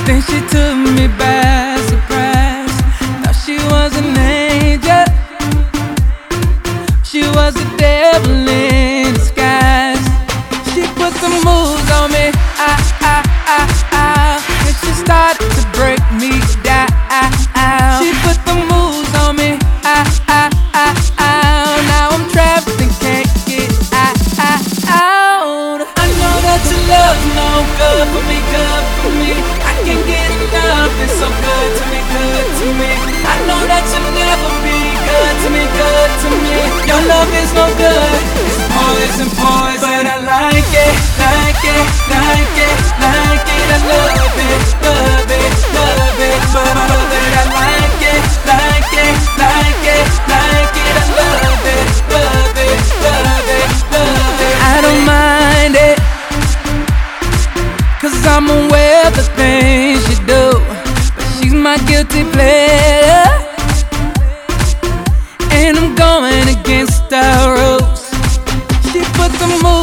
Then she took me by surprise. Thought she was an angel, she was a devil in disguise. She put some moves on me, and she started to break me down. She put the moves on me, now I'm trapped and can't get out. I know that your love's no good for me, good for me. I can't get enough, it's so good to me, good to me. I know that you'll never be good to me, good to me. Your love is no good, it's poison, poison. But I like it, like it, like it, like it. I love it, love it, love it. But I know that I like it, like it, like it, like it. I love it, love it, love it, love it. I don't mind it, 'cause I'm aware of the things she do, but she's my guilty pleasure, and I'm going against the rules. She put the moves